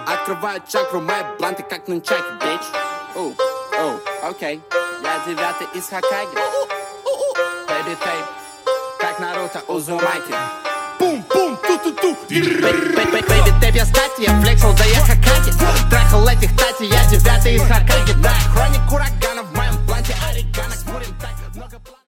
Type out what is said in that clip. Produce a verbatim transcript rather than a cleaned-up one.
Открываю чакру, мои бланты как нунчаки, bitch. Оу, оу, окей. Я девятый из Хоккайдо. Baby tape, как Наруто Узумаки. Бум-бум, ту-ту-ту. Baby tape, я с Катей, я флексил, да я Хоккайдо. Трахал этих тати, я девятый из Хоккайдо, да.